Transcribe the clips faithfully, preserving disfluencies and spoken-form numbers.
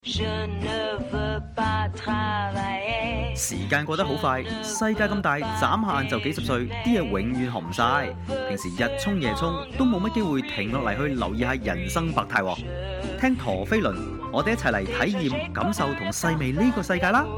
時間過得好快，世界咁大，眨下眼就幾十歲，啲嘢永遠學唔晒。平時日沖夜沖，都冇乜機會停落嚟去留意下人生百態。聽陀飛輪，我哋一齊嚟體驗、感受同細味呢個世界啦！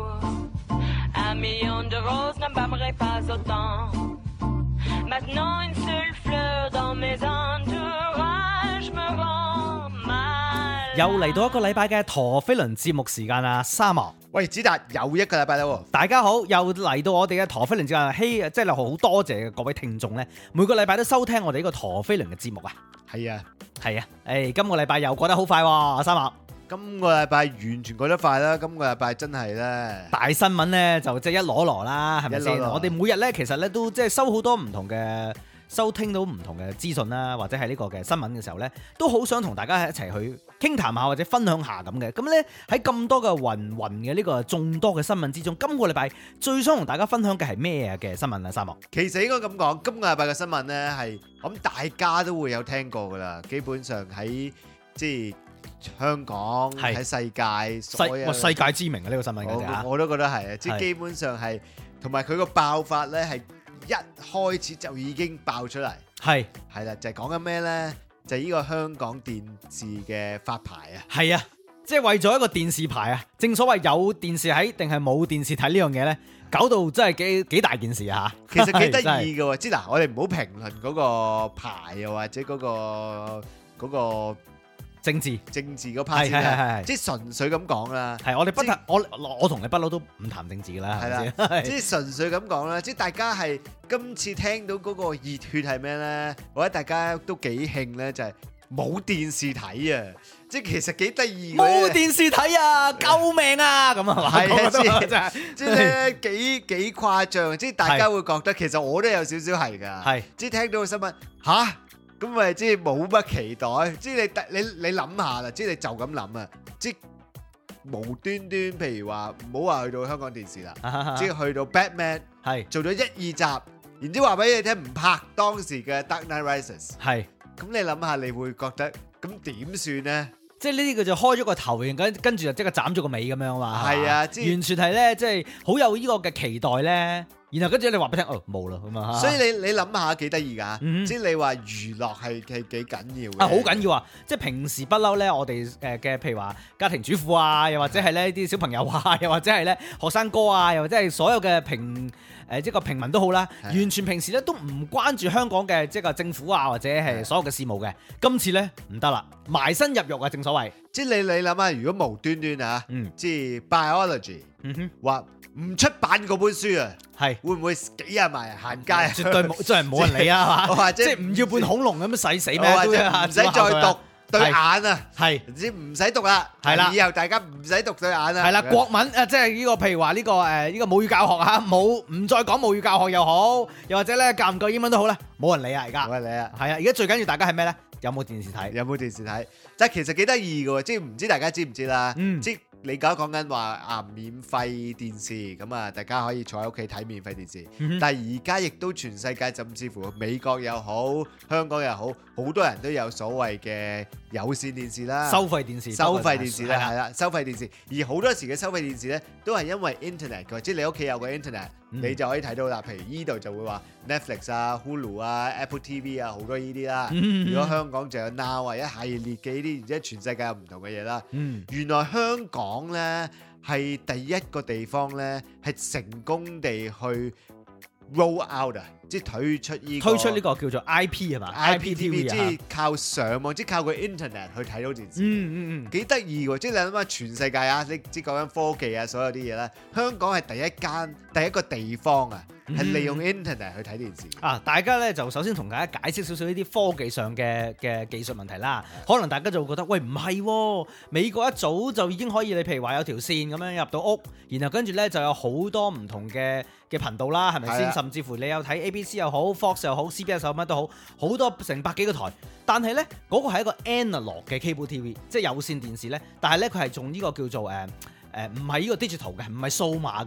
又嚟到一個禮拜嘅陀飛輪節目時間啦，沙漠。 喂，子達又一個禮拜啦喎！ 大家好，又嚟到我哋嘅陀飛輪節目，希即係好多謝各位聽眾咧，每個禮拜都收聽我哋呢個陀飛輪嘅節目啊。 係啊， 係啊，誒，今個禮拜又過得好快喎，沙漠。 今個禮拜完全過得快啦，今個禮拜真係咧大新聞咧就即係一籮籮啦，係咪先？ 一籮籮我哋每日咧其實咧都即係收好多唔同嘅。收聽到唔同嘅資訊啦，或者係呢個嘅新聞嘅時候呢，都好想同大家一齊去傾談下或者分享下咁嘅。咁呢，喺咁多嘅芸芸嘅呢個眾多嘅新聞之中，今個禮拜最想同大家分享嘅係咩嘅新聞啊？沙漠， 其實應該咁講，今個禮拜嘅新聞呢係咁大家都會有聽過噶啦，基本上喺即係香港喺世界所有世界知名嘅呢個新聞嘅我，我都覺得係啊，即係基本上係同埋佢個爆發呢係。一開始就已經爆出嚟，係係啦，就係講緊咩呢？就係、是、呢個香港電視嘅發牌啊！ 係啊，即係為咗一個電視牌啊！正所謂有電視睇定係冇電視睇呢樣嘢呢，搞到真係幾幾大件事啊！ 其實幾得意嘅喎，即係嗱，我哋唔好評論嗰個牌又或者嗰、嗰個嗰、嗰個政治政治嗰 part 先啦，即係純粹咁講啦。係我哋不談，我我同你不嬲都唔談政治㗎啦。係啦，即係純粹咁講啦。即係大家係今次聽到嗰個熱血係咩咧？或者大家都幾興咧，就係冇電視睇啊！即係其實幾得意。冇電視睇啊！救命啊！咁啊，係啊，即係即係咧幾幾誇張。即係大家會覺得其實我都有少少係㗎。係，即係聽到個新聞嚇。咁咪即係冇乜期待，即係你你你諗下啦，即係你就咁諗啊，即係無端端，譬如話唔好話去到香港電視啦，即係去到 Batman 係做咗一二集，然之後話俾你聽唔拍當時嘅 Dark Knight Rises 係，咁你諗下你會覺得咁點算呢？即係呢啲佢就開咗個頭，跟跟住就即刻斬咗個尾咁樣嘛，係啊，完全係咧，即係好有呢個嘅期待咧。然後跟住你話俾聽，哦冇啦咁啊！所以你你諗下幾得意㗎，嗯、即係你話娛樂係係幾緊要嘅啊，好緊要啊！即係平時不嬲咧，我哋誒嘅譬如話家庭主婦啊，又或者係咧啲小朋友啊，又或者係咧學生哥啊，又或者係所有嘅平誒即係個平民都好啦，的完全平時咧都唔關注香港嘅即係個政府啊，或者係所有嘅事務嘅。的今次咧唔得啦，埋身入獄啊！正所謂，即係你你諗下，如果無端端啊，嗯、即係 biology，嗯哼，話。唔出版嗰本書啊，係會唔會幾日埋行街啊？絕對冇，真係冇人理啊嘛！即係唔要半恐龍咁使死咩？或者唔使再讀對眼啊？係，唔使讀啦，係啦，以後大家唔使讀對眼啊。係啦，國文啊，即係呢個譬如話呢個誒呢個母語教學啊，冇唔再講母語教學又好，又或者咧教唔夠英文都好啦，冇人理啊而家。冇人理啊！係啊，而家最緊要大家係咩咧？有冇電視睇？有冇電視睇？但係其實幾得意嘅喎，即係唔知大家知唔知啦？嗯，即你而家講緊話啊，免費電視咁啊，大家可以坐喺屋企睇免費電視。嗯、但係而家亦都全世界甚至乎美國又好，香港又好，好多人都有所謂嘅有線電視啦，收費電視，收費電視啦，係啦，收費電視。而好多時嘅收費電視咧，都係因為 internet 嘅，即係你屋企有個 internet，、嗯、你就可以睇到啦。譬如依度就會話 Netflix 啊、Hulu 啊、Apple T V 啊，好多呢啲啦。嗯、如果香港就有 Now 啊，一系列嘅呢啲，而且全世界有唔同嘅嘢啦。嗯、原來香港講咧係第一個地方咧，係成功地去 roll out 啊，即係推出呢個推出呢個叫做 I P 係嘛 ？I P T V 即係靠上網，即係靠個 internet 去睇到電視。嗯嗯嗯，幾得意喎！即係你諗下，全世界啊，你即係講緊科技啊，所有啲嘢咧，香港係第一間第一個地方啊，係利用 internet 去睇電視。啊，大家咧就首先同大家解釋少少呢啲科技上嘅嘅技術問題啦。可能大家就會覺得，喂唔係喎，美國一早就已經可以，你譬如話有條線咁樣入到屋，然後跟住咧就有好多唔同嘅嘅頻道啦，係咪先？甚至乎你有睇 A B C 又好 ，Fox 又好 ，C B S 又好，乜都好，好多成百幾個台。但係咧嗰個係一個 analog 嘅 cable T V， 即係有線電視咧。但係咧佢係用呢個叫做誒誒唔係呢個 digital 嘅，唔係數碼嘅，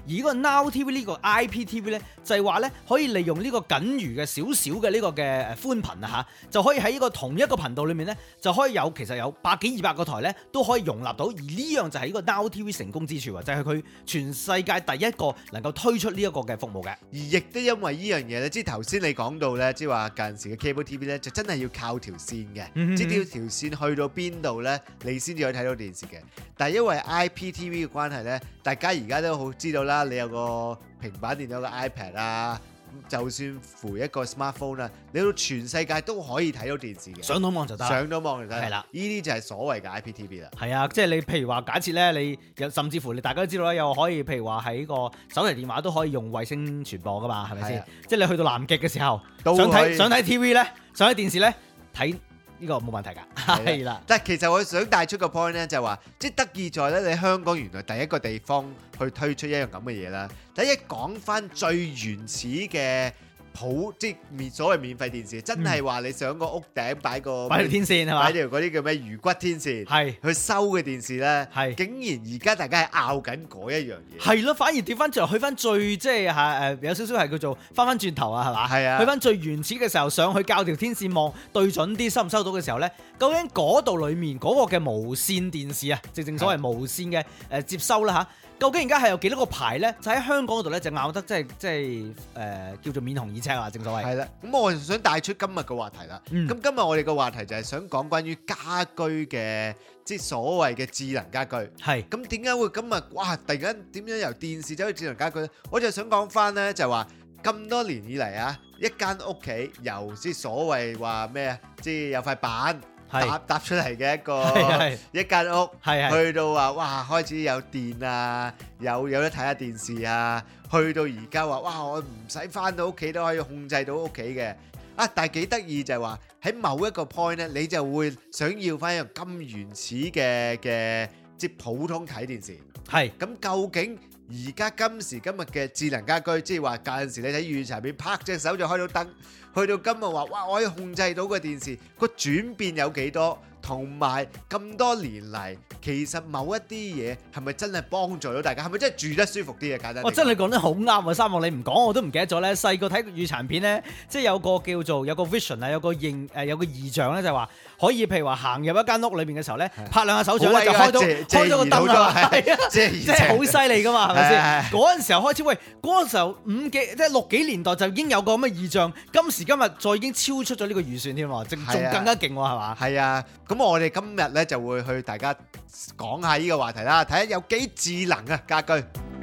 而呢個 Now T V 呢個 I P T V 咧，就係話咧可以利用呢個僅餘嘅少少嘅呢個嘅誒寬頻啊嚇，就可以喺呢個同一個頻道裏面咧，就可以有其實有百幾二百個台咧都可以容納到，而呢樣就係呢個 Now T V 成功之處喎，就係佢全世界第一個能夠推出呢一個嘅服務嘅。 而亦都因為呢樣嘢咧，即係頭先你講到咧，即係話近時嘅 Cable T V 咧，就真係要靠條線嘅，嗯、即係條線去到邊度咧，你先至可以睇到電視嘅。但係因為 I P T V 嘅關係咧，大家而家都好知道啦，你有個平板電腦、有個 iPad 啊，就算扶一個 smartphone 啊，你到全世界都可以睇到電視嘅， 上到網就得， 上到網就得， 係啦， 呢啲就係所謂嘅 I P T V 啦。 係啊，即係你譬如話假設咧，你有甚至乎你大家都知道啦，又可以譬如話喺個手提電話都可以用衛星傳播噶嘛，係咪先？即係你去到南極嘅時候，想睇想睇 T V 咧，想睇電視咧，睇呢個冇問題㗎，係啦。 但係其實我想帶出個 point 咧，就係話，即係得意在咧，你香港原來第一個地方去推出一樣咁嘅嘢啦。第一講翻最原始嘅普，即係免所謂免費電視，真係話你上個屋頂擺個擺條天線係嘛？ 擺條嗰啲叫咩魚骨天線，係去收嘅電視咧，係竟然而家大家係拗緊嗰一樣嘢，係咯，反而調翻轉去翻最即係嚇誒有少少係叫做翻翻轉頭啊，係嘛？ 係啊， 去翻最原始嘅時候上去校條天線望對準啲收唔收到嘅時候咧，究竟嗰度裡面嗰個嘅無線電視啊，正正所謂無線嘅誒接收啦嚇。究竟而家係有幾多個牌咧？就喺香港嗰度咧，就拗得即係即係誒、呃、叫做面紅耳赤啊！正所謂。 係啦，咁我就想帶出今日嘅話題啦。咁、嗯、今日我哋嘅話題就係想講關於家居嘅，即係所謂嘅智能家居。係是。咁點解會今日哇？突然間點樣由電視走去智能家居咧？我就想講翻咧，就話咁多年以嚟啊，一間屋企由即係所謂話咩啊，即係有塊板。搭搭出嚟嘅一個是是一間屋，是是去到話哇開始有電啊，有有得睇下電視啊，去到而家話哇我唔使返到屋企都可以控制到屋企嘅啊！但係幾得意就係話喺某一個 point 咧，你就會想要返一樣咁原始嘅嘅即係普通睇電視。係咁是究竟而家今時今日嘅智能家居，即係話嗰陣時你睇粵語殘片，拍隻手就開到燈。去到今日話，哇！我可以控制到個電視，個轉變有幾多？同埋咁多年嚟，其實某一啲嘢係咪真係幫助到大家？係咪真係住得舒服啲嘅？簡單。我真係講得好啱啊！三望你唔講我都唔記得咗咧。細個睇粵語殘片咧，即係有個叫做有個 vision 啊，有個認誒有個異象咧，就係話可以譬如話行入一間屋裏邊嘅時候咧，拍兩下手掌咧就開到開到個燈啊！係啊，即係好犀利噶嘛，係咪先？嗰陣時候開始，喂，嗰陣時候五幾即係六幾年代就已經有個咁嘅異象，今時今日再已經超出咗呢個預算添喎，仲仲更加勁喎，係嘛？係啊，咁我哋今日咧就會去大家講下呢個話題啦，睇下有幾智能啊家居。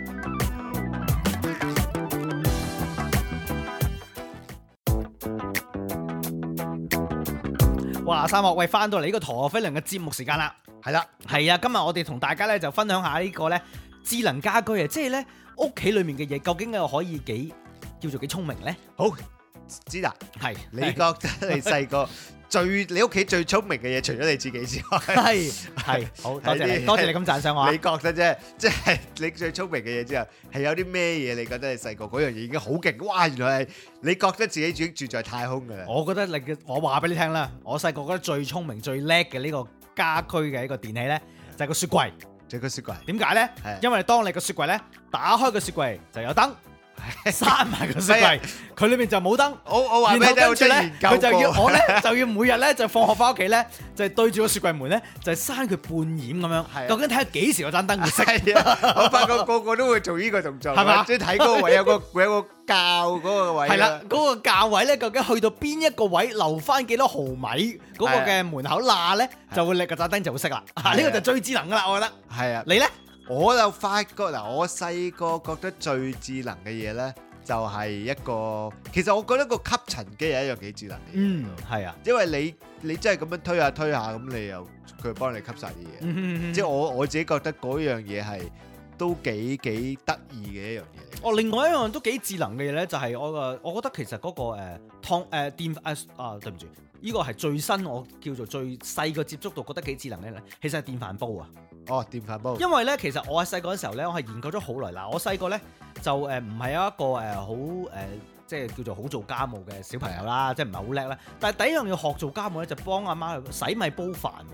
哇！三樂，喂，翻到嚟呢個陀飛輪嘅節目時間啦，係啦，係啊，今日我哋同大家咧就分享下呢個咧智能家居啊，即係咧屋企裏面嘅嘢，究竟又可以幾叫做幾聰明咧？好，知啦，係，你覺得你細個最你屋企最聰明嘅嘢，除咗你自己之外，係係好多謝你，多謝你咁讚賞我。你覺得啫，即係你最聰明嘅嘢之後，係有啲咩嘢？你覺得你細個嗰樣嘢已經好勁？哇！原來係你覺得自己已經住在太空㗎啦。我覺得你嘅，我話俾你聽啦，我細個覺得最聰明、最叻嘅呢個家居嘅一個電器咧，就係個雪櫃。就係個雪櫃。點解咧？係因為當你個雪櫃咧打開個雪櫃就有燈。閂埋個雪櫃，佢裏面就冇燈。我我話俾你聽，跟住咧，佢就要我咧就要每日咧就放學翻屋企咧，就對住個雪櫃門咧，就閂佢半掩咁樣。究竟睇下幾時嗰盞燈會熄？我發覺個個都會做呢個動作，係嘛？即係睇嗰個位有個有個校嗰個位。係啦，嗰個校位咧，究竟去到邊一個位留翻幾多毫米嗰個嘅門口罅咧，就會你個盞燈就會熄啦。呢個就最智能噶啦，我覺得。係啊，你咧？我就發覺嗱，我細個覺得最智能嘅嘢咧，就係一個，其實我覺得個吸塵機係一樣幾智能嘅嘢。嗯，係啊，因為你你真係咁樣推下推下，咁你又佢幫你吸晒啲嘢。嗯嗯嗯，即係我我自己覺得嗰樣嘢係都幾幾得意嘅一樣嘢。哦，另外一樣都幾智能嘅嘢咧，就係我個，我覺得其實嗰個誒燙誒電誒啊，對唔住，呢個係最新我叫做最細個接觸到覺得幾智能咧，其實係電飯煲啊。哦，電飯煲。因為咧，其實我喺細個嘅時候咧，我係研究咗好耐。嗱，我細個咧就誒唔係有一個誒好誒，即係叫做好做家務嘅小朋友啦，即係唔係好叻啦。但係第一樣要學做家務咧，就幫阿媽去洗米煲飯喎。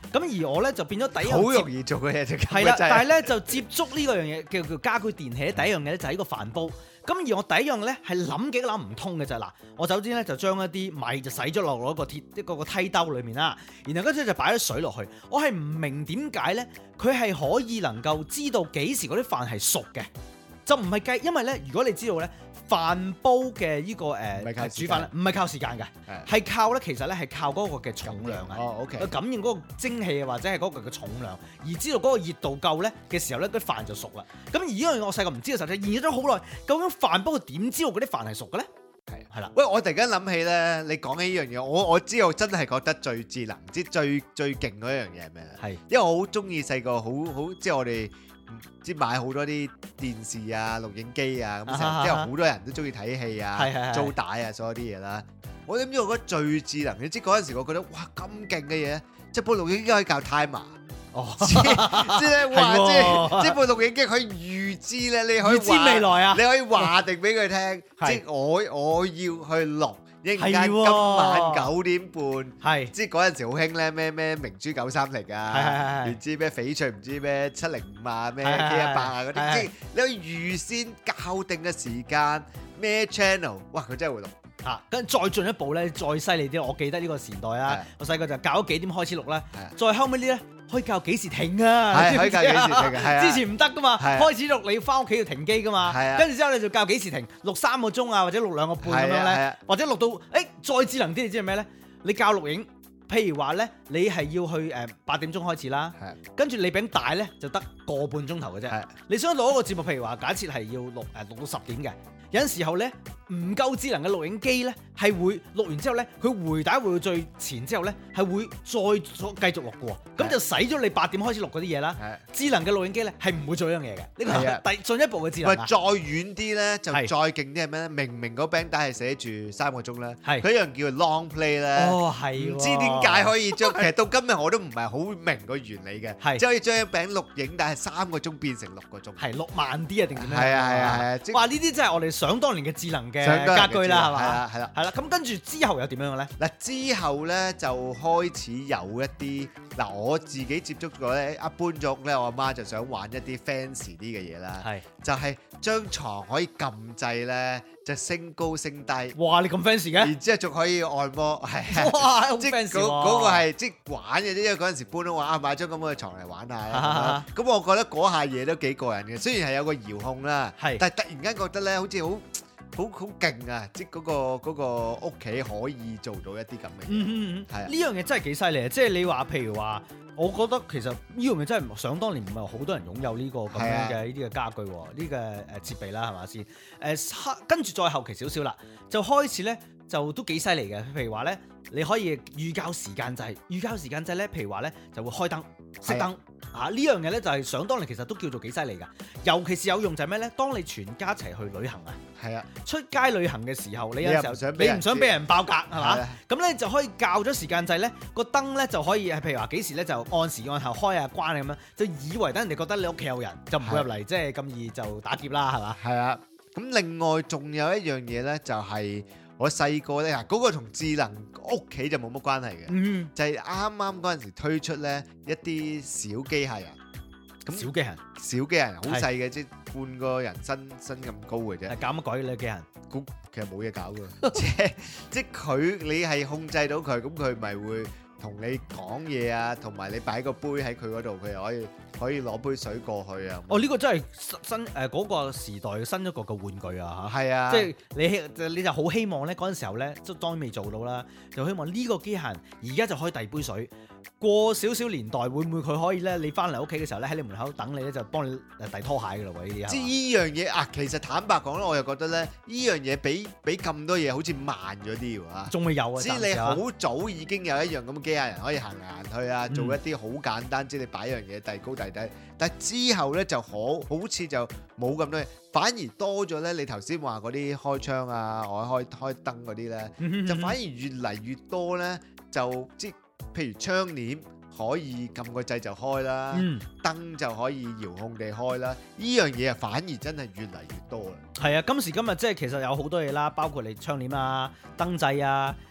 咁而我咧就變咗第一樣好容易做嘅嘢就係啦，但係咧就接觸呢個樣嘢叫叫家居電器咧，第一樣嘢咧就係呢個飯煲。咁而我第一樣咧係諗幾都諗唔通嘅就係嗱，我首先咧就將一啲米就洗咗落嗰個鐵一個個梯兜裏面啦，然後跟住就擺咗水落去。我係唔明點解咧，佢係可以能夠知道幾時嗰啲飯係熟嘅，就唔係計，因為咧如果你知道咧。飯煲嘅呢個誒煮飯咧，唔係靠時間嘅，係靠咧其實咧係靠嗰個嘅重量啊， 哦 OK， 感應嗰個蒸汽啊或者係嗰個嘅重量，而知道嗰個熱度夠咧嘅時候咧，啲飯就熟啦。咁而呢樣嘢我細個唔知嘅時候，就研究咗好耐，究竟飯煲佢點知道嗰啲飯係熟嘅咧？係係啦， 喂，我突然間諗起咧，你講起呢樣嘢，我我知道真係覺得最智能，即係最最勁嗰一樣嘢係咩咧？係，因為我好中意細個好好，即係我哋。即係買好多啲電視啊、錄影機啊，咁成日之後好多人都中意睇戲啊、租帶啊，所有啲嘢啦。我點知我覺得最智能嘅，即係嗰陣時我覺得哇咁勁嘅嘢，即係部錄影機可以校 timer。哦，即係咧話即係即係部錄影機可以預知咧，你可以預知未來啊，你可以話定俾佢聽，即係我我要去錄。應間今晚九點半，係即係嗰陣時好興咧，咩咩明珠九三零啊，唔知咩翡翠，唔知咩七零五啊，咩 K 一百啊嗰啲，即係你可以預先校定嘅時間，咩 channel，哇佢真係會錄嚇，跟住再進一步咧，再犀利啲，我記得呢個時代啊，我細個就校咗幾點開始錄啦，再後尾啲咧。可以教幾時停啊？ 係可以教幾時停嘅， 之前唔得噶嘛，開始錄你要翻屋企要停機噶嘛，跟住之後你就教幾時停，錄三個鐘啊，或者錄兩個半咁樣咧，或者錄到誒再智能啲，你知係咩咧？你教錄影，譬如話咧，你係要去誒八點鐘開始啦，跟住你餅大咧就得個半鐘頭嘅啫。你想錄一個節目，譬如話假設係要錄誒錄到十點嘅。有陣時候咧，唔夠智能嘅錄影機咧，係會錄完之後咧，佢回帶回到最前之後咧，係會再繼續錄嘅喎，咁就使咗你八點開始錄嗰啲嘢啦。智能嘅錄影機咧係唔會做一樣嘢嘅，呢個係第進一步嘅智能。 喂，再遠啲咧就再勁啲係咩咧？明明嗰餅帶係寫住三個鐘咧，佢一樣叫 long play 咧。哦，係。唔知點解可以將，其實到今日我都唔係好明個原理嘅，即係可以將一餅錄影帶係三個鐘變成六個鐘。係錄慢啲啊定點樣？ 係啊係啊係啊！ 哇！呢啲真係我哋想當年嘅智能嘅家居啦，係嘛？ 係啦，係啦， 係啦。咁跟住之後又點樣嘅咧？ 嗱，之後咧就開始有一啲嗱，我自己接觸過咧，一搬咗屋咧，我阿媽就想玩一啲 fancy 啲嘅嘢啦，係就係張牀可以撳掣咧，就升高升低。哇！你咁 fancy 嘅？然之後仲可以按摩，係哇，好 fancy 喎！嗰嗰個係即係玩嘅啫，因為嗰陣時搬屋話啊，買張咁嘅牀嚟玩下啦。咁我覺得嗰下嘢都幾過癮嘅，雖然係有個遙控啦，係，但係突然間覺得咧，好似好〜好好勁啊！即係嗰個嗰個屋企可以做到一啲咁嘅嘢， 嗯嗯嗯，係啊，呢樣嘢真係幾犀利啊！即係你話譬如話，我覺得其實呢樣嘢真係想當年唔係好多人擁有呢個咁樣嘅呢啲嘅家具，呢個誒設備啦，係嘛先？誒，跟住再後期少少啦，就開始咧就都幾犀利嘅。譬如話咧，你可以預校時間制，預校時間制咧，譬如話咧就會開燈熄燈。啊！呢樣嘢咧就係想當年其實都叫做幾犀利㗎，尤其是有用就係咩咧？當你全家一齊去旅行啊，係啊，出街旅行嘅時候，你有時候你唔想俾人爆格係嘛？咁咧就可以校咗時間掣咧，個燈咧就可以係譬如話幾時咧就按時按後開啊關啊咁樣，就以為等人哋覺得你屋企有人，就唔會入嚟即係咁易就打劫啦係嘛？係啊， 咁另外仲有一樣嘢咧就係。我細個咧，嗱嗰個同智能屋企就冇乜關係嘅，嗯、就係啱啱嗰陣時推出咧一啲小機械人，咁小機械人， 小機械人好細嘅，即係半個人身身咁高嘅啫。 係搞乜鬼咧機械人？ 咁其實冇嘢搞嘅，即係即係佢你係控制到佢，咁佢咪會同你講嘢啊，同埋你擺個杯喺佢嗰度，佢又可以可以攞杯水過去啊！ 哦，呢、這個真係新誒嗰、呃那個時代新一個嘅玩具啊嚇！係啊，即係你你就好希望咧嗰陣時候咧，即當然未做到啦，就希望呢個機械人而家就可以遞杯水。過少少年代會唔會佢可以咧？你翻嚟屋企嘅時候咧，喺你門口等你咧，就幫你誒遞拖鞋嘅咯喎！呢啲即係依樣嘢啊，其實坦白講咧，我又覺得咧，依樣嘢比比咁多嘢好似慢咗啲喎嚇。 仲未有啊！ 即係你好早已經有一樣咁嘅機械人可以行嚟行去啊，做一啲好簡單，嗯、即係你擺一樣嘢遞高遞低。但係之後咧就好好似就冇咁多嘢，反而多咗咧。你頭先話嗰啲開窗啊，我開開燈嗰啲咧，嗯、就反而越嚟越多咧，就即譬如窗簾可以撳個掣就開啦，嗯、燈就可以遙控地開啦，呢樣嘢啊反而真係越嚟越多啦。 係啊，今時今日即係其實有好多嘢啦，包括你窗簾啊、燈掣啊，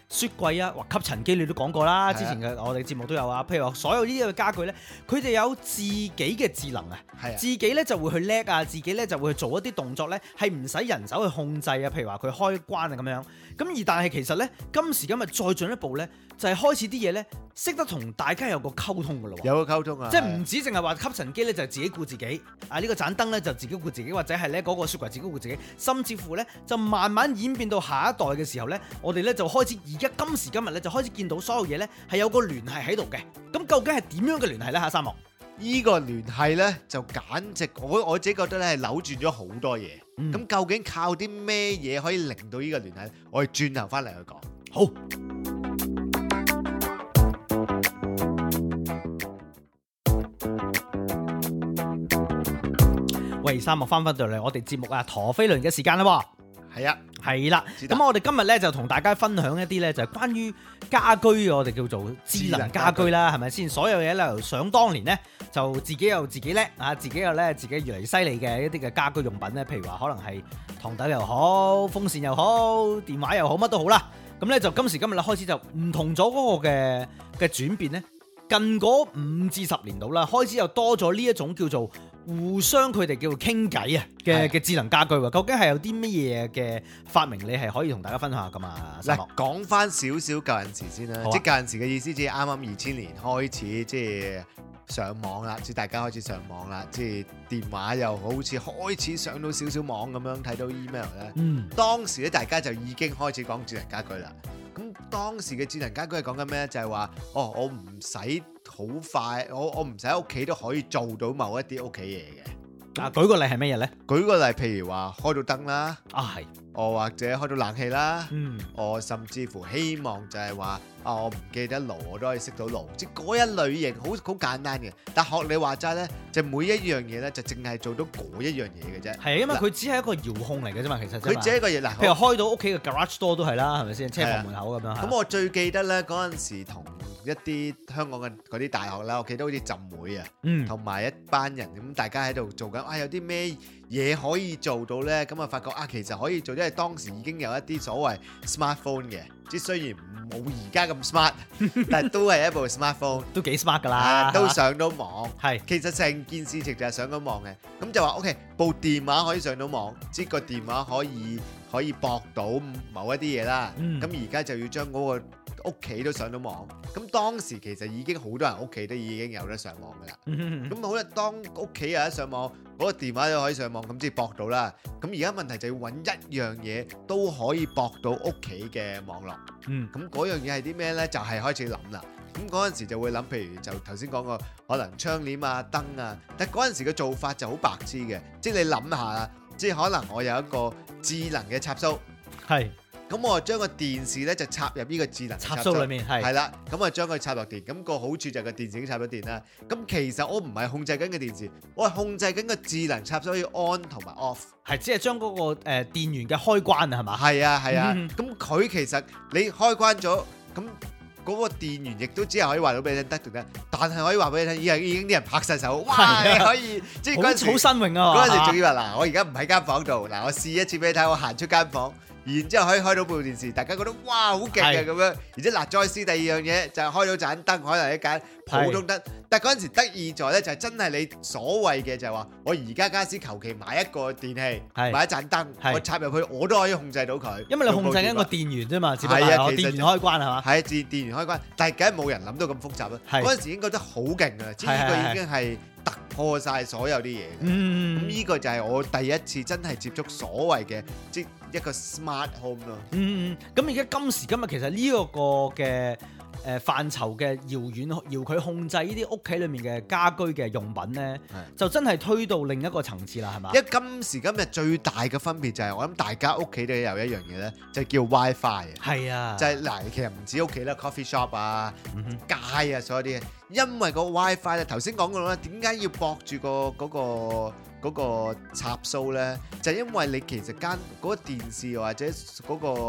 雪櫃啊，或吸塵機你都講過啦，之前嘅我哋節目都有啊。譬如話所有呢啲嘅家具咧，佢哋有自己嘅智能啊，自己咧就會去叻啊，自己咧就會去做一啲動作咧，係唔使人手去控制啊。譬如話佢開關啊咁樣。咁而但係其實咧，今時今日再進一步咧，就係、是、開始啲嘢咧，識得同大家有個溝通噶咯。 有個溝通啊， 即係唔止淨係話吸塵機咧就自己顧自己，啊呢、這個盞燈咧就自己顧自己，或者係咧嗰個雪櫃自己顧自己，甚至乎咧就慢慢演變到下一代嘅時候咧，我哋咧就開始而家今時今日咧就開始見到所有嘢咧係有個聯繫喺度嘅。咁究竟係點樣嘅聯繫咧？嚇，三毛， 依個聯繫咧就簡直我我自己覺得咧係扭轉咗好多嘢。咁、嗯、究竟靠啲咩嘢可以令到呢個聯繫？我哋轉頭翻嚟去講。 好。喂，三毛翻返到嚟我哋節目啊，陀飛輪嘅時間啦喎。 係啊， 係啦。咁我哋今日咧就同大家分享一啲咧就係關於家居嘅，我哋叫做智能家居啦，係咪先？所有嘢咧，想當年咧就自己又自己叻啊，自己又咧自己越嚟越犀利嘅一啲嘅家居用品咧，譬如話可能係糖豆又好，風扇又好，電話又好，乜都好啦。咁咧就今時今日咧開始就唔同咗嗰個嘅嘅轉變咧，近嗰五至十年度啦，開始又多咗呢一種叫做互相佢哋叫做傾偈啊嘅嘅智能家居喎。究竟係有啲乜嘢嘅發明你係可以同大家分享下噶嘛？ 嗱，講翻少少舊陣時先啦，啊、即係舊陣時嘅意思，即係啱啱二千年開始即係上網啦，即係大家開始上網啦，即係電話又好似開始上到少少網咁樣睇到 email 咧。嗯，當時咧大家就已經開始講智能家居啦。咁當時嘅智能家居係講緊咩咧？就係話，哦，我唔使好快，我我唔使喺屋企都可以做到某一啲屋企嘢嘅。 啊，舉個例係乜嘢咧？ 舉個例，譬如話開到燈啦， 啊係， 我或者開到冷氣啦， 嗯， 我甚至乎希望就係話，啊，我唔記得爐，我都可以熄到爐，即係嗰一類型，好好簡單嘅。但學你話齋咧，就每一樣嘢咧，就淨係做到嗰一樣嘢嘅啫。 係，因為佢只係一個遙控嚟嘅啫嘛，其實佢只係一個嘢嗱， 譬如開到屋企嘅 garage door 都係啦，係咪先？車房門口咁樣。 咁我最記得咧嗰陣時同一啲香港嘅嗰啲大學啦，我記得好似浸會啊，同埋、嗯、一班人咁，大家喺度做緊啊，有啲咩嘢可以做到咧？咁啊，發覺啊，其實可以做，因為當時已經有一啲所謂 smartphone 嘅，即係雖然冇而家咁 smart，但係都係一部 smartphone， 都幾 smart 㗎啦， 都上到網。 係， 其實成件事情就係上到網嘅。咁就話 OK，部電話可以上到網，即係個電話可以可以駁到某一啲嘢啦。咁而家就要將嗰個屋企都上到網。咁當時其實已經好多人屋企都已經有得上網㗎啦。咁好啦，當屋企有得上網，嗰個電話都可以上網，咁即係駁到啦。咁而家問題就要揾一樣嘢都可以駁到屋企嘅網絡。嗯，咁嗰樣嘢係啲咩呢？就係開始諗啦。咁嗰陣時就會諗，譬如就頭先講過，可能窗簾啊、燈啊。但嗰陣時嘅做法就好白痴嘅，即係你諗下，即係可能我有一個智能嘅插蘇，係。咁我就將個電視咧就插入呢個智能插蘇裏面，係係啦，咁啊將佢插落電，咁個好處就係個電視已經插咗電啦。咁其實我唔係控制緊個電視，我係控制緊個智能插蘇要 on 同埋 off，係只係將嗰個誒電源嘅開關啊，係嘛？係啊係啊，咁佢其實你開關咗，咁嗰個電源亦都只係可以話到俾你聽得定得，但係可以話俾你聽，已經已經啲人拍晒手，哇！你可以即係嗰陣時好新穎啊！嗰陣時仲要話嗱，我而家唔喺間房度，嗱我試一次俾你睇，我行出間房。然之後可以開到部電視，大家覺得哇好勁嘅咁樣。然之後嗱再試第二樣嘢，就係開到盞燈，可能一間普通燈。但係嗰陣時得意在咧，就係真係你所謂嘅就係話，我而家家私求其買一個電器，買一盞燈，我插入去我都可以控制到佢。因為你控制緊個電源啫嘛，只不過係電源開關係嘛。係電電源開關，但係梗係冇人諗到咁複雜啦。嗰陣時已經覺得好勁啊，知呢個已經係突破晒所有啲嘢。嗯，咁呢個就係我第一次真係接觸所謂嘅即一個 smart home 咯。嗯嗯，咁而家今時今日其實呢一個嘅誒範疇嘅遙遠遙距控制呢啲屋企裏面嘅家居嘅用品咧，就真係推到另一個層次啦，係嘛？因為今時今日最大嘅分別就係我諗大家屋企都有一樣嘢咧，就叫 WiFi。係啊，就係嗱，其實唔止屋企啦 ，coffee shop 啊、街啊，所有啲嘢，因為個 WiFi 咧，頭先講過啦，點解要駁住個嗰個嗰個插蘇咧？就係因為你其實間嗰個電視或者嗰個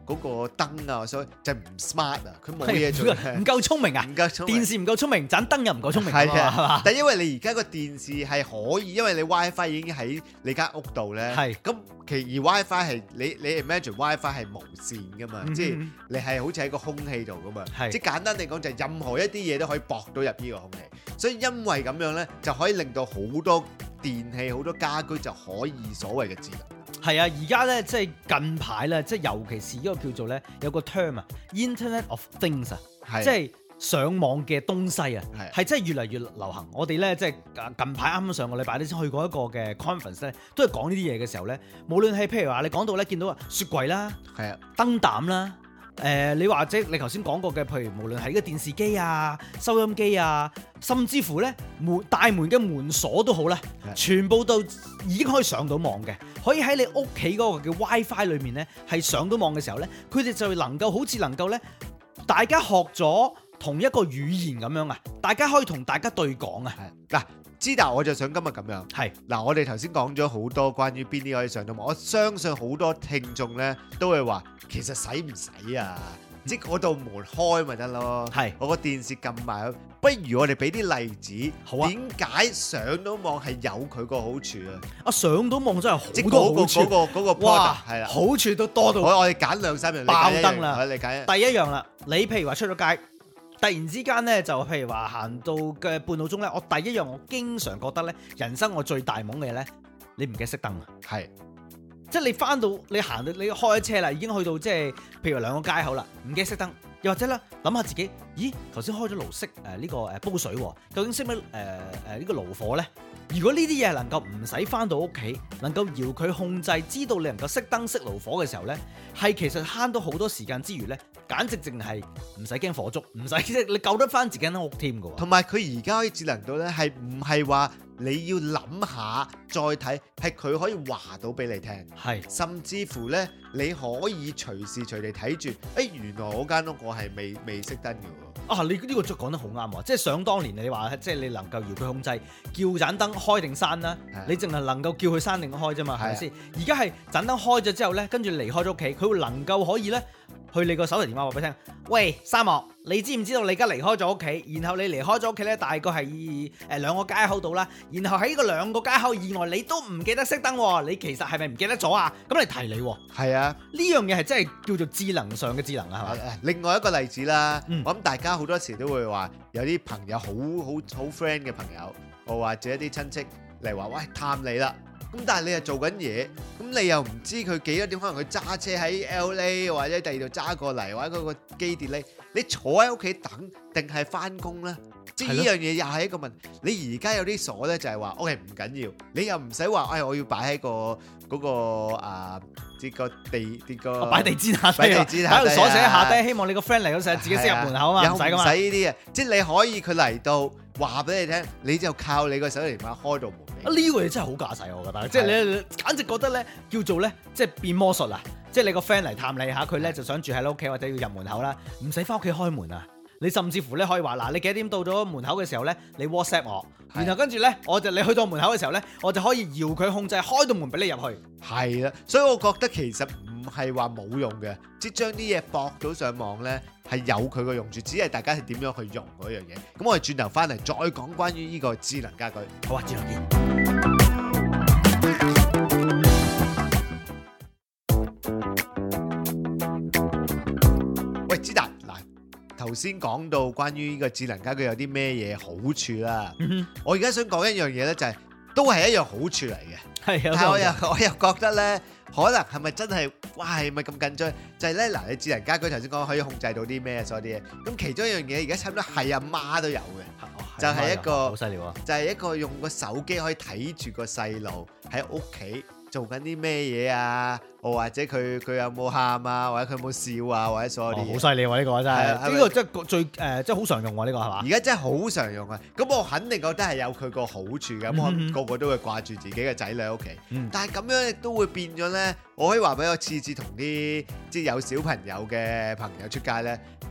嗰個燈啊，所以就唔 smart 啊，佢冇嘢做， 唔夠聰明啊， 唔夠聰明， 電視唔夠聰明，盞燈又唔夠聰明， 係啊， 係嘛？ 但係因為你而家個電視係可以，因為你 WiFi 已經喺你間屋度咧， 係咁其而 WiFi 係你你 imagine WiFi 係無線噶嘛， 嗯、 即係你係好似喺個空氣度噶嘛， 係即係簡單嚟講就係任何一啲嘢都可以駁到入呢個空氣，所以因為咁樣咧就可以令到好多電器好多家居就可以所謂嘅智能。 係啊，而家咧即係近排咧，即係尤其是呢個叫做咧有個 term 啊 ，Internet of Things 啊，即係上網嘅東西啊，係真係越嚟越流行。我哋咧即係近排啱啱上個禮拜咧先去過一個嘅 conference 咧，都係講呢啲嘢嘅時候咧，無論係譬如話你講到咧見到啊雪櫃啦，係啊燈膽啦。誒、呃，你或者你頭先講過嘅，譬如無論係個電視機啊、收音機啊，甚至乎咧門大門嘅門鎖都好啦，全部都已經可以上到網嘅，可以喺你屋企嗰個嘅 WiFi 裏面咧係上到網嘅時候咧，佢哋就能夠好似能夠咧，大家學咗同一個語言咁樣啊，大家可以同大家對講啊， 嗱。知道我就想今日咁樣，係嗱，我哋頭先講咗好多關於邊啲可以上到網，我相信好多聽眾咧都會話，其實使唔使啊？即係嗰道門開咪得咯，係我個電視撳埋，不如我哋俾啲例子，好啊？點解上到網係有佢個好處啊？啊，上到網真係好多好處，嗰個嗰個 product 係啦，好處都多到，我我哋揀兩三樣爆燈啦，你揀第一樣啦，你譬如話出咗街。突然之間咧，就譬如話行到嘅半個鐘咧，我第一樣我經常覺得咧，人生我最大懵嘅嘢咧，你唔記得熄燈啊！係，即係你翻到你行到你開咗車啦，已經去到即係譬如兩個街口啦，唔記得熄燈，又或者咧諗下自己，咦頭先開咗爐熄誒呢個誒煲水，究竟熄唔熄誒誒呢個爐火咧？如果呢啲嘢能夠唔使翻到屋企，能夠遙距控制，知道你能夠熄燈熄爐火嘅時候咧，係其實慳到好多時間之餘咧，簡直淨係唔使驚火燭，唔使即係你救得翻自己間屋添㗎喎。同埋佢而家可以智能到咧，係唔係話你要諗下再睇，係佢可以話到俾你聽，係甚至乎咧你可以隨時隨地睇住，誒、哎、原來我間屋我係未未熄燈嘅喎。啊！你呢個就講得好啱喎，即係想當年你話即係你能夠遙距控制，叫盞燈開定閂啦，你淨係能夠叫佢閂定開啫嘛，係咪先？而家係盞燈開咗之後咧，跟住離開咗屋企，佢會能夠可以咧去你個手提電話話俾你聽，喂，沙漠，你知唔知道你而家離開咗屋企？然後你離開咗屋企咧，大概係誒兩個街口度啦。然後喺呢個兩個街口以外，你都唔記得熄燈喎，你其實係咪唔記得咗啊？咁嚟提你喎。係啊，呢樣嘢係真係叫做智能上嘅智能啊，係嘛？另外一個例子啦，嗯、我諗大家好多時都會話有啲朋友好好好 friend 嘅朋友，或者一啲親戚嚟話喂探你啦。咁但係你又做緊嘢，咁你又唔知佢幾多點，可能佢揸車喺 L A 或者第二度揸過嚟，或者嗰個機跌咧，你坐喺屋企等定係翻工咧？即係呢樣嘢又係一個問題。你而家有啲鎖咧就係話 OK 唔緊要，你又唔使話哎我要擺喺個嗰個啊啲個地啲個擺地氈下，擺地氈下，喺度鎖死下低，希望你個 friend 嚟嗰時自己先入門口啊嘛，唔使噶嘛，唔使呢啲啊，即係你可以佢嚟到話俾你聽，你就靠你個手提電話開到門。啊呢個嘢真係好架勢，我覺得，即係你簡直覺得咧叫做咧即係變魔術啊！即係你個 friend 嚟探你嚇，佢咧就想住喺你屋企或者要入門口啦，唔使翻屋企開門啊！你甚至乎咧可以話嗱，你幾點到咗門口嘅時候咧，你 WhatsApp 我，然後跟住咧我就你去到門口嘅時候咧，我就可以遙距控制開到門俾你入去。係啦，所以我覺得其實唔係話冇用嘅，即係將啲嘢駁到上網咧係有佢個用處，只係大家係點樣去用嗰樣嘢。咁我哋轉頭翻嚟再講關於呢個智能家居。好啊，轉頭見。喂，知達嗱，頭先講到關於呢個智能家居有啲咩嘢好處啦，嗯、哼我而家想講一樣嘢咧，就係、是、都係一樣好處嚟嘅。係，但係我又我又覺得咧，可能係咪真係哇係咪咁緊張？就係咧嗱，你智能家居頭先講可以控制到啲咩所有啲嘢，咁其中一樣嘢而家差唔多係阿媽都有嘅，哦、就係一個好犀利喎，就係一個用個手機可以睇住個細路喺屋企做緊啲咩嘢啊，或者佢佢有冇喊啊，或者佢有冇笑啊，或者所有啲嘢。好犀利喎呢個真係，呢個真係最誒，即係好常用喎呢個係嘛？而家真係好常用啊！咁我肯定覺得係有佢個好處嘅，咁我個個都會掛住自己嘅仔女喺屋企。嗯、但係咁樣亦都會變咗咧，我可以話俾我次次同啲即係有小朋友嘅朋友出街咧，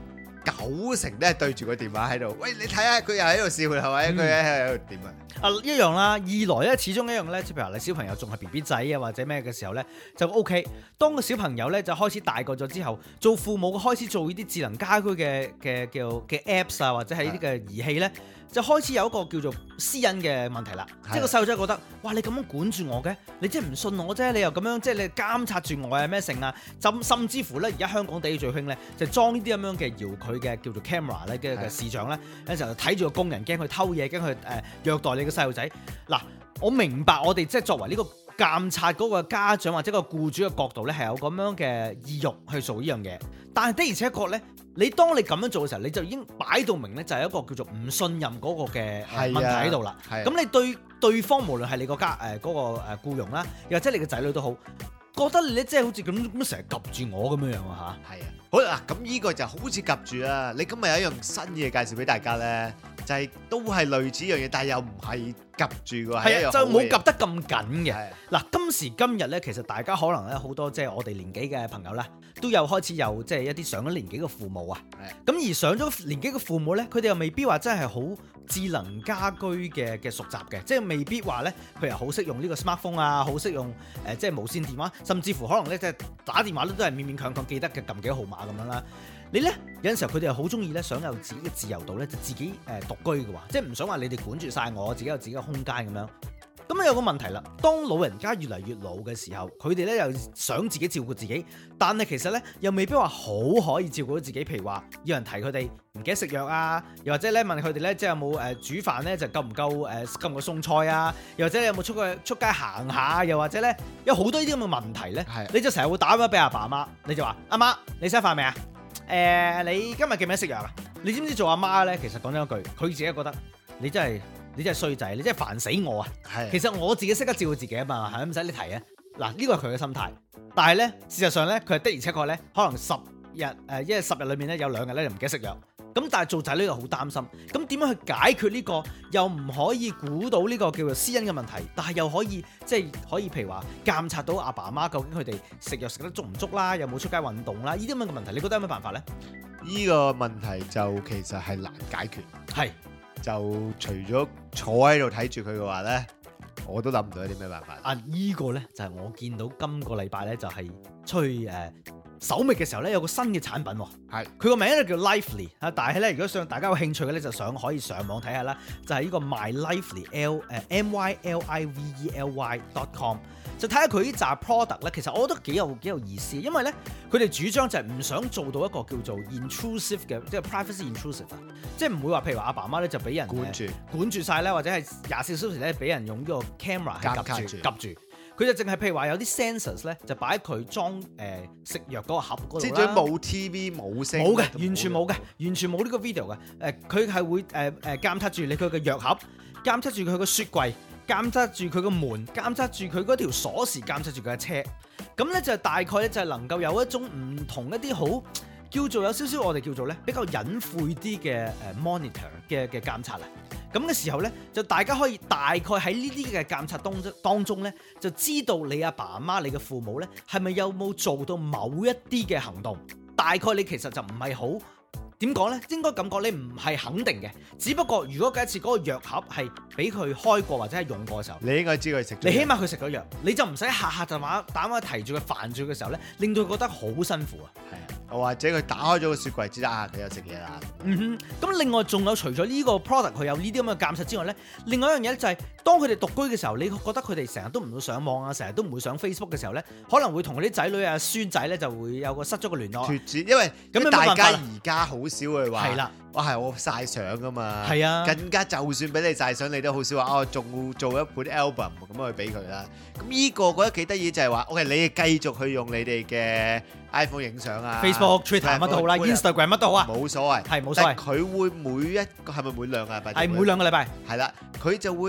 九成都係對住個電話喺度。喂，你睇下佢又喺度笑係咪？佢喺度點啊？ 啊一樣啦，二來咧始終一樣咧，即係譬如你小朋友仲係 B B 仔啊或者咩嘅時候咧就 O K。當個小朋友咧就開始大個咗之後，做父母開始做呢啲智能家居嘅嘅叫嘅 Apps 啊或者係呢啲嘅儀器咧，就開始有一個叫做私隱嘅問題啦。即係個細路仔覺得，哇你咁樣管住我嘅，你即係唔信我啫，你又咁樣即係你監察住我係咩性啊？甚甚至乎咧，而家香港地最興咧就裝呢啲咁樣嘅遙距嘅叫做 camera 咧嘅嘅視像咧，有時候睇住個工人驚佢偷嘢，驚佢誒虐待你嘅細路仔。嗱，我明白我哋即係作為呢個監察嗰個家長或者個僱主嘅角度咧，係有咁樣嘅意欲去做呢樣嘢。但係的而且確咧，你當你咁樣做嘅時候，你就已經擺到明咧，就係一個叫做唔信任嗰個嘅問題喺度啦。咁你對對方無論係你個家誒嗰個誒僱傭啦，又或者你嘅仔女都好，覺得你咧即係好似咁咁成日及住我咁樣樣啊嚇。係啊， 好啦，咁呢個就好似及住啦。你今日有一樣新嘢介紹俾大家咧，就係、是、都係類似一樣嘢，但係又唔係及住㗎，係啊，就冇及得咁緊嘅。嗱，今時今日咧，其實大家可能咧好多即係我哋年紀嘅朋友咧，都有開始有即係一啲上咗年紀嘅父母啊。咁而上咗年紀嘅父母咧，佢哋又未必話真係好智能家居嘅嘅熟習嘅，即係未必話咧，譬如好識用呢個 smartphone 啊，好識用誒、呃、即係無線電話，甚至乎可能咧即係打電話咧都係勉勉強強記得嘅撳幾個號碼咁樣啦。你咧有陣時候佢哋又好中意咧，想有自己嘅自由度咧，就自己誒、呃、獨居嘅話，即係唔想話你哋管住晒我，自己有自己嘅空間咁樣。咁有個問題啦，當老人家越嚟越老嘅時候，佢哋咧又想自己照顧自己，但係其實咧又未必話好可以照顧到自己。譬如話有人提佢哋唔記得食藥啊，又或者咧問佢哋咧即係有冇誒煮飯咧就夠唔夠誒夠唔夠餸菜啊，又或者你有冇出去出街行下，又或者咧有好多呢啲咁嘅問題咧，你就成日會打翻俾阿爸阿媽，你就話阿媽你食飯未啊？誒、呃、你今日記唔記得食藥啊？你知唔知做阿媽咧？其實講真一句，佢自己覺得你真係。你真係衰仔，你真係煩死我啊！其實我自己識得照顧自己啊嘛，係咪唔使你提啊？嗱，呢個係佢嘅心態，但係咧事實上咧，佢係的而且確咧，可能十日誒，因為十日裏面咧有兩日咧就唔記得食藥。咁但係做仔女又好擔心，咁點樣去解決呢個又唔可以估到呢個叫做私隱嘅問題，但係又可以即係可以譬如話監察到阿爸阿媽究竟佢哋食藥食得足唔足啦，有冇出街運動啦？呢啲咁嘅問題，你覺得有咩辦法咧？呢個問題就其實係難解決， 係。 就除咗坐喺度睇住佢嘅話咧，我都諗唔到有啲咩辦法。 啊，依、這個咧就係、是、我見到今個禮拜咧就係出去誒首尾嘅時候咧有個新嘅產品喎，係佢個名咧叫 Lively 啊，但係咧如果想大家有興趣嘅咧就想可以上網睇下啦，就係、是、呢個 My Lively L 誒 M Y L I V E L Y dot com。就睇下佢呢紮 product 咧，其實我覺得幾有幾有意思，因為咧佢哋主張就係唔想做到一個叫做 intrusive 嘅，即係 privacy intrusive 啊，即係唔會話譬如話阿爸媽咧就俾人管住管住晒咧，或者係廿四小時咧俾人用呢個 camera 係夾住夾住，佢就淨係譬如話有啲 sensors 咧就擺喺佢裝誒、呃、食藥嗰個盒嗰度啦， 即係冇 T V 冇聲， 冇嘅，完全冇嘅，完全冇呢個 video 嘅，誒佢係會誒誒、呃、監測住你佢嘅藥盒，監測住佢個雪櫃。監測住佢個門，監測住佢嗰條鎖匙，監測住佢嘅車，咁咧就大概咧就係能夠有一種唔同一啲好叫做有少少我哋叫做咧比較隱晦啲嘅誒 monitor 嘅嘅監察啦。咁嘅時候咧就大家可以大概喺呢啲嘅監察當當中咧就知道你阿爸阿媽你嘅父母咧係咪有冇做到某一啲嘅行動，大概你其實就唔係好。點講咧？應該感覺你唔係肯定嘅，只不過如果假設嗰個藥盒係俾佢開過或者係用過嘅時候， 你應該知佢食。 你起碼佢食咗藥，你就唔使下下就話打話提住佢煩住嘅時候咧，令到佢覺得好辛苦啊。係啊， 或者佢打開咗個雪櫃，知得啊，佢有食嘢啦。 嗯哼，咁另外仲有除咗呢個 product 佢有呢啲咁嘅監察之外咧，另外一樣嘢咧就係當佢哋獨居嘅時候，你覺得佢哋成日都唔會上網啊，成日都唔會上 Facebook 嘅時候咧，可能會同佢啲仔女啊、孫仔咧就會有個失咗嘅聯絡。 脫節，因為咁大家而家好少去話。係啦。哇，係我曬相噶嘛，係啊，更加就算俾你曬相，你都好少話哦，仲做一本 album 咁去俾佢啦。咁呢個覺得幾得意就係話 ，OK， 你繼續去用你哋嘅 iPhone 影相啊 ，Facebook、Twitter 乜都好啦 ，Instagram 乜都好啊， 冇所謂， 係冇所謂。 佢會每一個係咪每兩個禮拜？ 係每兩個禮拜。 係啦，佢就會攞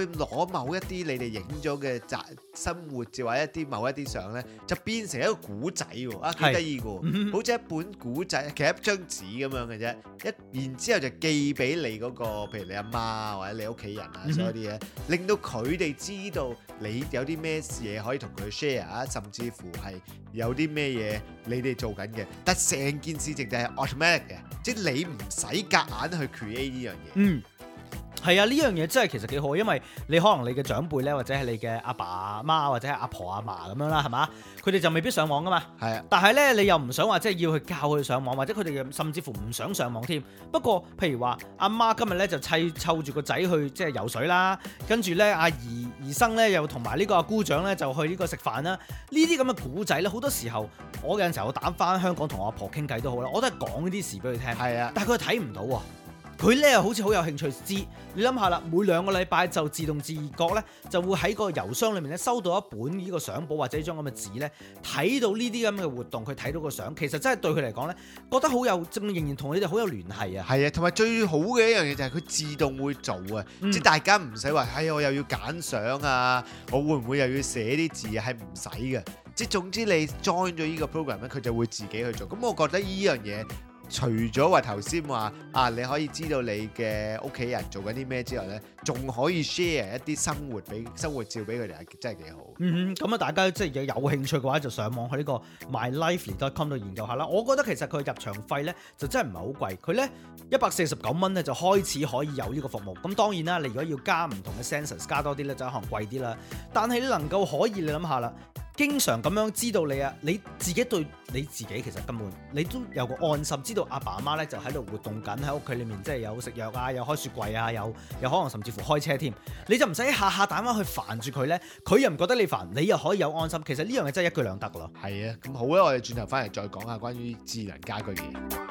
攞某一啲你哋影咗嘅雜生活照或者一啲某一啲相咧，就變成一個古仔喎，啊幾得意嘅喎， 嗯、 好似一本古仔，其實一張紙咁樣嘅啫，一然之後就寄俾你嗰、嗰個，譬如你阿媽或者你屋企人啊，嗯、所有啲嘢，令到佢哋知道你有啲咩嘢可以同佢 share 啊，甚至乎係有啲咩嘢你哋做緊嘅，但成件事情就係 automatic 嘅，即係你唔使夾硬去 create 呢樣嘢。 嗯。係啊，呢樣嘢真係其實幾好，因為你可能你嘅長輩咧，或者係你嘅阿爸阿媽或者係阿婆阿嫲咁樣啦，係嘛？佢哋就未必上網噶嘛。係啊。但係咧，你又唔想話即係要去教佢上網，或者佢哋甚至乎唔想上網添。不過，譬如話阿媽今日咧就砌湊住個仔去即係游水啦，跟住咧阿姨姨甥咧又同埋呢個阿姑丈咧就去呢個食飯啦。呢啲咁嘅古仔咧，好多時候我有陣時候我打翻香港同我阿婆傾偈都好啦，我都係講呢啲事俾佢聽。係啊。但係佢睇唔到喎。佢咧好似好有興趣知，你諗下啦，每兩個禮拜就自動自覺咧，就會喺個郵箱裏面咧收到一本呢個相簿或者一張咁嘅紙咧，睇到呢啲咁嘅活動，佢睇到個相，其實真係對佢嚟講咧，覺得好有，仲仍然同你哋好有聯繫啊！係啊，同埋最好嘅一樣嘢就係佢自動會做啊，嗯、即係大家唔使話，哎我又要揀相啊，我會唔會又要寫啲字啊？係唔使嘅，即係總之你 join 咗呢個 program 咧，佢就會自己去做。咁我覺得呢樣嘢。除咗話頭先話啊，你可以知道你嘅屋企人做緊啲咩之外咧，仲可以 share 一啲生活俾生活照俾佢哋，係真係幾好。嗯， 咁啊，大家即係有興趣嘅話，就上網去呢個 my lively dot com 度研究下啦。我覺得其實佢入場費咧就真係唔係好貴，佢咧一百四十九蚊咧就開始可以有呢個服務。咁當然啦，你如果要加唔同嘅 sensors 加多啲咧，就可能貴啲啦。但係你能夠可以，你諗下啦。經常咁樣知道你啊，你自己對你自己其實根本你都有個安心，知道阿爸阿媽咧就喺度活動緊喺屋企裏面，即係有食藥啊，有開雪櫃啊，有有可能甚至乎開車添，你就唔使下下打翻去煩住佢咧，佢又唔覺得你煩，你又可以有安心。其實呢樣嘢真係一舉兩得噶咯。 係啊，咁好啦，我哋轉頭翻嚟再講下關於智能家居嘅嘢。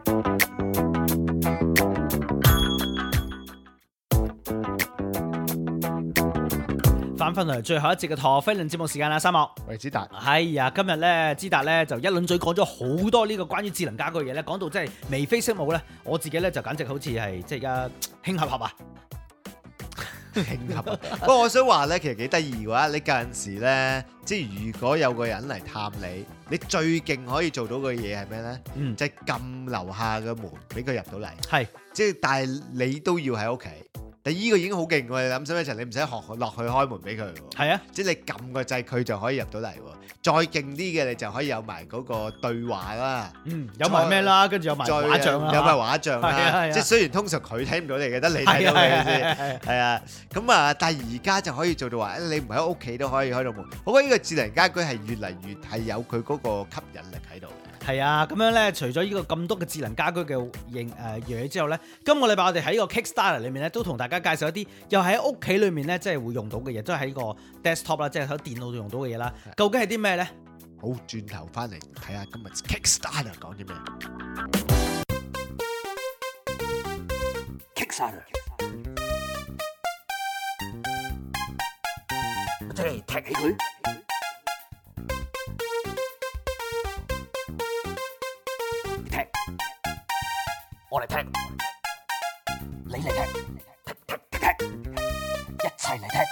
翻返嚟最後一節嘅陀飛輪節目時間啦，三莫。 喂，之達。 係啊，今日咧，之達咧就一輪嘴講咗好多呢個關於智能家居嘅嘢咧，講到真係眉飛色舞咧，我自己咧就簡直好似係即係而家興合合啊， 興合合。不過我想話咧，其實幾得意嘅話，你近時咧，即係如果有個人嚟探你，你最勁可以做到嘅嘢係咩咧？嗯，即係撳樓下嘅門俾佢入到嚟。係，即係但係你都要喺屋企。但依個已經好勁喎！你諗深一層，你唔使學落去開門俾佢喎。係啊，即係你撳個掣，佢就可以入到嚟喎。再勁啲嘅，你就可以有埋嗰個對話啦。嗯，有埋咩啦？跟住有埋畫像啦，有埋畫像啦。即係雖然通常佢睇唔到你嘅，得你睇到嘅先。係啊，咁啊，但係而家就可以做到話，你唔喺屋企都可以開到門。我覺得呢個智能家居係越嚟越係有佢嗰個吸引力喺度。係啊，咁樣咧，除咗呢個咁多嘅智能家居嘅型誒嘢之後咧，今個禮拜我哋喺呢個 Kickstarter 裏面咧，都同大家介紹一啲又喺屋企裏面咧，即係會用到嘅嘢，都係喺個 desktop 啦，即係喺電腦度用到嘅嘢啦。究竟係啲咩咧？好，轉頭翻嚟睇下今日 Kickstarter 講啲咩。Kickstarter，即係踢起佢。我嚟踢，你嚟踢，踢踢踢踢，一齊嚟踢，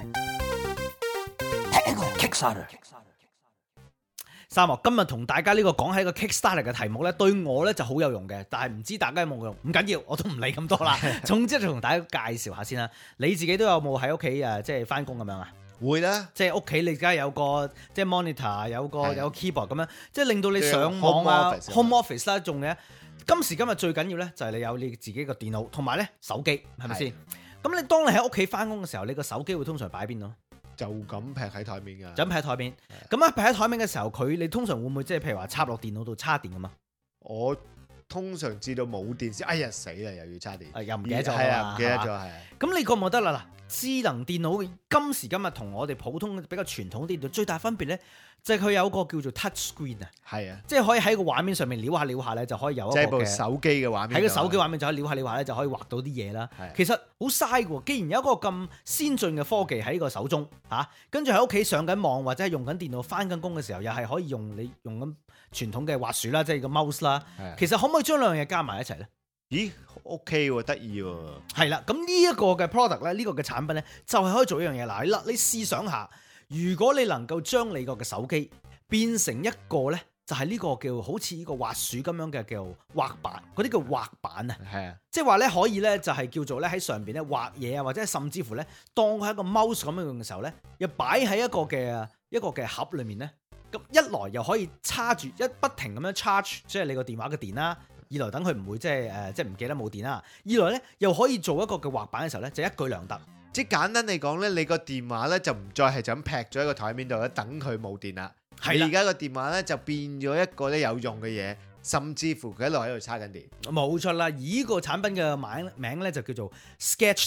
踢一個 Kickstarter。三莫今日同大家呢個講喺個 Kickstarter 嘅題目咧，對我咧就好有用嘅，但係唔知大家有冇用？唔緊要，我都唔理咁多啦。總之就同大家介紹下先啦。你自己都有冇喺屋企誒，即係翻工咁樣啊？會啦，即係屋企你而家有個即係 monitor，有個的有個 keyboard 咁樣，即係令到你上網啊 ，home office 啦，仲嘅。今時今日最緊要咧就係你有你自己個電腦同埋咧手機，係咪先？咁你當你喺屋企翻工嘅時候，你個手機會通常擺邊度？就咁劈喺台面㗎。就咁劈喺台面。咁啊劈喺台面嘅時候，佢你通常會唔會即係譬如話插落電腦度插電㗎嘛？我通常知道冇電先，哎呀死啦，又要插電，又唔記得咗，係啊，唔記得咗係。咁你覺唔覺得啦？嗱，智能電腦今時今日同我哋普通比較傳統電腦最大分別咧，就係佢有個叫做 touch screen 啊，係啊，即係可以喺個畫面上面撩下撩下咧，就可以有一個即係部手機嘅畫面，喺個手機畫面就可以撩下撩下咧，就可以畫到啲嘢啦。其實好嘥喎，既然有一個咁先進嘅科技喺個手中嚇，跟住喺屋企上緊網或者係用緊電腦翻緊工嘅時候，又係可以用你用緊傳統嘅滑鼠啦，即係個 mouse 啦。其實可唔可以將兩樣嘢加埋一齊咧？ 咦 OK 喎，得意喎。 係啦，咁呢一個嘅 product 咧，呢個嘅產品咧，就係可以做一樣嘢。嗱，你你試想下，如果你能夠將你個嘅手機變成一個咧，就係呢個叫好似呢個滑鼠咁樣嘅叫滑板，嗰啲叫滑板啊。 係啊， 即係話咧可以咧就係叫做咧喺上邊咧畫嘢啊，或者甚至乎咧當佢係一個 mouse 咁樣用嘅時候咧，又擺喺一個嘅一個嘅盒裏面咧。咁一來又可以叉住一不停咁樣 charge， 即係你個電話嘅電啦；二來等佢唔會即係誒即係唔記得冇電啦；二來咧又可以做一個嘅滑板嘅時候咧，就一舉兩得。 即係簡單嚟講咧，你個電話咧就唔再係就咁劈咗喺個台面度咧，等佢冇電啦。係啦，而家個電話咧就變咗一個咧有用嘅嘢，甚至乎佢一路喺度叉緊電。 冇錯啦，而呢個產品嘅名名咧就叫做 Sketch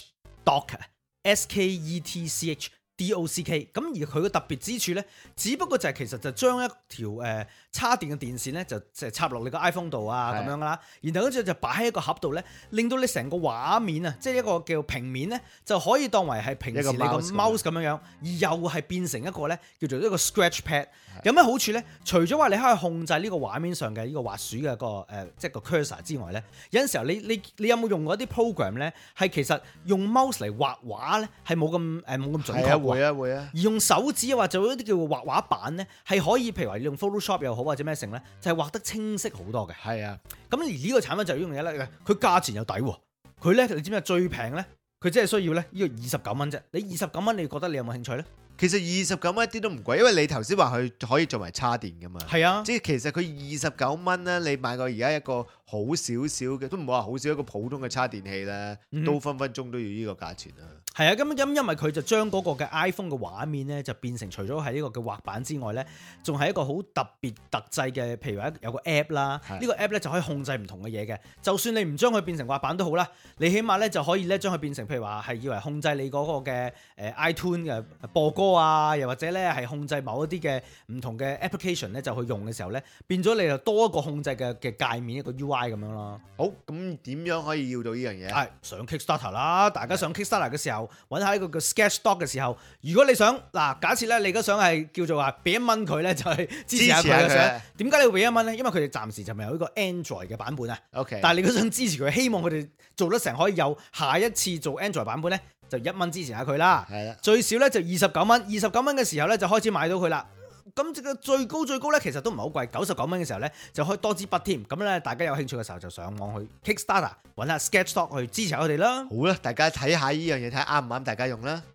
Dock，S K E T C H D O C K。咁而佢嘅特別之處咧，只不過就係其實就將一條誒、呃、叉電嘅電線咧，就就插落你個 iPhone 度啊咁樣啦，然後跟住就擺喺一個盒度咧，令到你成個畫面啊，即係一個叫平面咧，就可以當為係平時你個 mouse 咁樣樣，而又係變成一個咧叫做一個 scratch pad。有咩好處咧？除咗話你可以控制呢個畫面上嘅呢個滑鼠嘅個誒、呃，即係個 cursor 之外咧，有陣時候你你你有冇用過一啲 program 咧？係其實用 mouse 嚟畫畫咧，係冇咁誒冇咁準確。 會啊會啊。 而用手指啊，或者做一啲叫畫畫板咧，係可以譬如話你用 Photoshop 又好或者咩成咧，就係、是、畫得清晰好多嘅。 係啊。咁而呢個產品就係呢樣嘢咧，佢價錢又抵喎。佢咧你知唔知最平咧？佢只係需要咧呢個二十九蚊啫。你二十九蚊，你覺得你有冇興趣咧？ 其實二十九蚊一啲都唔貴，因為你頭先話佢可以做埋叉電噶嘛。係啊，即係其實佢二十九蚊咧，你買個而家一個好少少嘅，都唔好話好少一個普通嘅叉電器咧，嗯、都分分鐘都要呢個價錢啦。係啊，咁咁因為佢就將嗰個嘅 iPhone 嘅畫面咧，就變成除咗係呢個嘅滑板之外咧，仲係一個好特別特製嘅，譬如話有個 app 啦，呢個 app 咧就可以控制唔同嘅嘢嘅。就算你唔將佢變成滑板都好啦，你起碼咧就可以咧將佢變成譬如話係以為控制你嗰個嘅誒 iTunes 嘅播歌啊，又或者咧係控制某一啲嘅唔同嘅 application 咧，就去用嘅時候咧，變咗你就多一個控制嘅嘅界面，一個 U I 咁樣咯。好，咁點樣可以要到呢樣嘢？係上 Kickstarter 啦，大家上 Kickstarter 嘅時候揾下一個叫 Sketch Dock 嘅時候，如果你想嗱，假設咧你而家想係叫做話俾一蚊佢咧，就係支持下佢嘅想。點解你會俾一蚊咧？因為佢哋暫時就未有呢個 Android 嘅版本啊。OK，但係你如果想支持佢，希望佢哋做得成可以有下一次做 Android 版本咧，就一蚊支持下佢啦。係啦，最少咧就二十九蚊，二十九蚊嘅時候咧就開始買到佢啦。咁個最高最高咧，其實都唔係好貴，九十九蚊嘅時候咧就可以多支筆添。咁咧，大家有興趣嘅時候就上網去 Kickstarter 揾下 Sketch Dock 去支持我哋啦。好啦，大家睇下呢樣嘢，睇下啱唔啱大家用啦。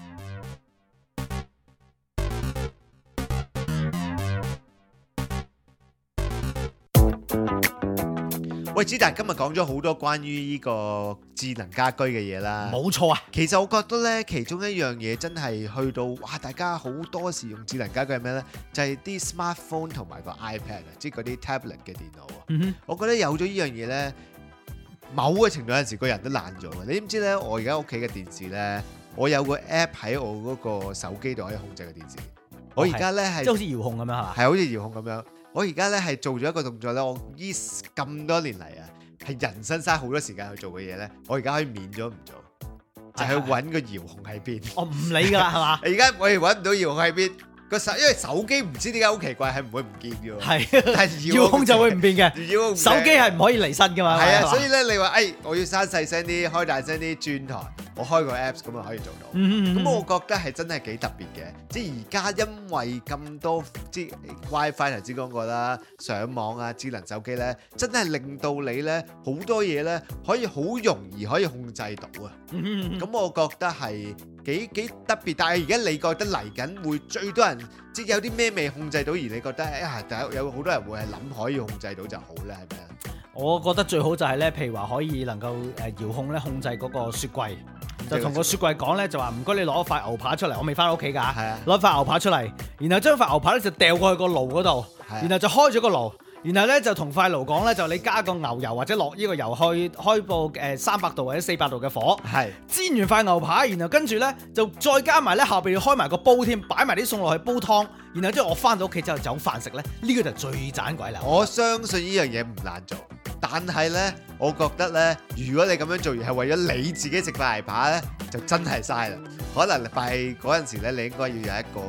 喂，子達，今日講咗好多關於呢個智能家居嘅嘢啦。冇錯啊，其實我覺得呢，其中一樣嘢真係去到哇，大家好多時用智能家居係咩呢？就係啲 smartphone 同埋個 iPad 啊，即係嗰啲 tablet 嘅電腦啊。嗯哼，我覺得有咗呢樣嘢呢，某個程度有陣時個人都懶咗嘅。你知唔知呢？我而家屋企嘅電視呢，我有個 app 喺我嗰個手機度可以控制個電視。我而家呢係即係好似遙控咁樣係嘛？係好似遙控咁樣。我而家咧係做咗一個動作咧，我依咁多年嚟啊，係人生嘥好多時間去做嘅嘢咧，我而家可以免咗唔做，就係去揾個遙控喺邊。我唔理㗎啦，係嘛？而家我哋揾唔到遙控喺邊。個手，因為手機唔知點解好奇怪，係唔會唔見嘅喎。係，但係遙控就會唔變嘅。遙控手機係唔可以離身嘅嘛。係啊，所以咧你話誒，我要閂細聲啲，開大聲啲轉台，我開個 Apps 咁啊可以做到。咁我覺得係真係幾特別嘅。即係而家因為咁多即係 WiFi 頭先講過啦，上網啊，智能手機咧，真係令到你咧好多嘢咧可以好容易可以控制到啊。咁我覺得係幾幾特別。但係而家你覺得嚟緊會最多人？即係有啲咩未控制到，而你覺得啊，有有好多人會係諗可以控制到就好咧，係咪啊？我覺得最好就係咧，譬如話可以能夠誒遙控咧控制嗰個雪櫃，就同個雪櫃講咧，就話唔該你攞塊牛扒出嚟，我未翻屋企㗎，係啊，攞塊牛扒出嚟，然後將塊牛扒咧就掉過去個爐嗰度，然後就開咗個爐。然後咧就同塊爐講咧，就你加個牛油或者落呢個油去開部誒三百度或者四百度嘅火，係煎完塊牛扒，然後跟住咧就再加埋咧後邊要開埋個煲添，擺埋啲餸落去煲湯，然後即係我翻到屋企之後就有飯食咧，呢、這個就最盞鬼啦！我相信呢樣嘢唔難做，但係咧我覺得咧，如果你咁樣做係為咗你自己食塊牛扒咧，就真係嘥啦。可能係嗰陣時咧，你應該要有一個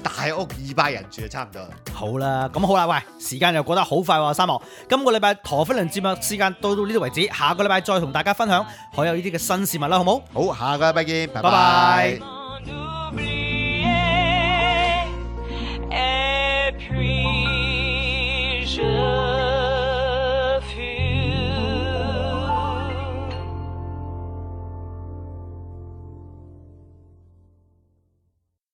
大屋二百人住就差唔多啦。 好啦，咁好啦，喂，時間又過得好快喎，三毛。今個禮拜陀飛輪節目時間到到呢度為止，下個禮拜再同大家分享海有呢啲嘅新事物啦，好冇？ 好，下個禮拜見，拜拜拜。